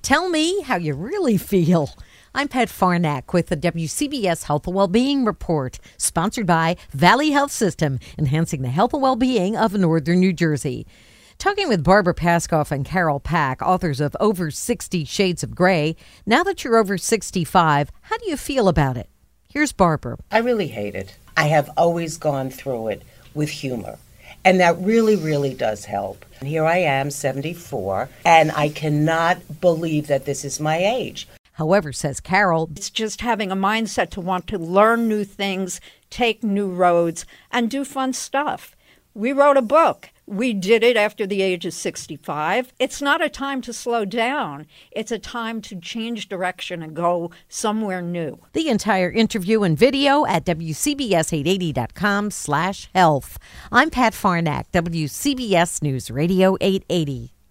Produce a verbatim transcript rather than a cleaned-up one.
Tell me how you really feel. I'm Pat Farnack with the W C B S Health and Wellbeing Report, sponsored by Valley Health System, enhancing the health and well-being of Northern New Jersey. Talking with Barbara Paskoff and Carol Pack, authors of Over sixty Shades of Grey. Now that you're over sixty-five, how do you feel about it? Here's Barbara. I really hate it. I have always gone through it with humor. And that really, really does help. And here I am, seventy-four, and I cannot believe that this is my age. However, says Carol, it's just having a mindset to want to learn new things, take new roads, and do fun stuff. We wrote a book. We did it after the age of sixty-five. It's not a time to slow down. It's a time to change direction and go somewhere new. The entire interview and video at W C B S eight eighty dot com slash health. I'm Pat Farnack, W C B S News Radio eight eighty.